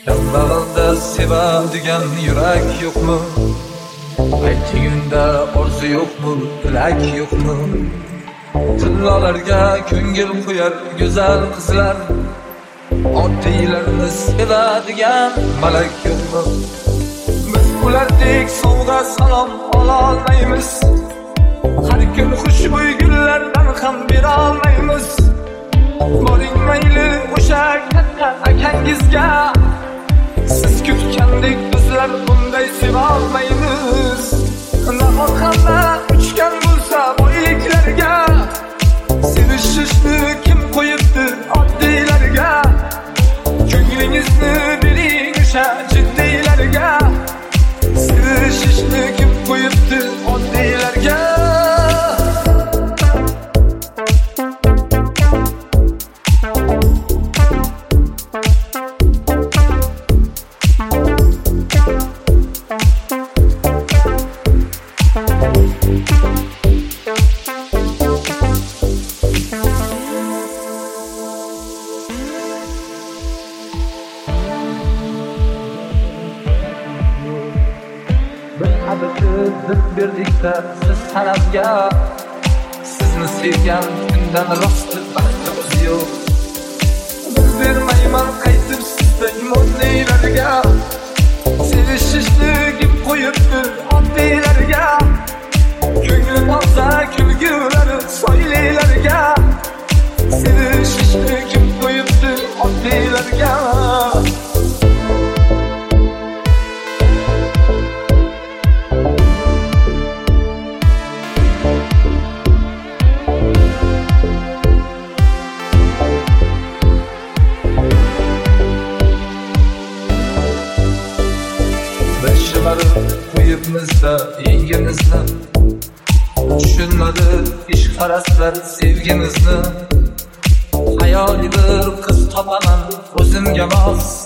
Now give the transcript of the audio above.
Kambag'alda sevadigan yurak yo'qmi? Aytingunda orzu yo'qmi, tilak yo'qmi? Tillolarga ko'ngil qo'yar go'zal qizlar, oddiylarni sevadigan malak yo'qmi? Biz ulardek sovg'a salom ololmaymiz, har kun xushbo'y gullardan ham bera olmaymiz. Boring mayli o'sha katta akangizga, siz kutgandek bizlar bunday seva olmaymiz. Nahot hamma uchgan bo'lsa boyliklarga, sevishishni kim qo'yibdi oddiylarga? Ko'nglingizni bering o'sha jiddiylarga, sevishishni kim qo'yibdi oddiylarga? Biz birlikda siz sanamga, sizni sevgan kundan rosti baxtimiz yo'q. Biz bermayman qaytib sizdan imonlilarga, sevishishni kim qo'yibdi oddiylarga? Ko'ngli toza kulgulari soylilarga, sevishishni kim qo'yibdi oddiylarga? Qo'yibmizda yengimizni, tushunmadi ishqparastlar sevgimizni. Hayoli bir qiz topaman o'zimga mos,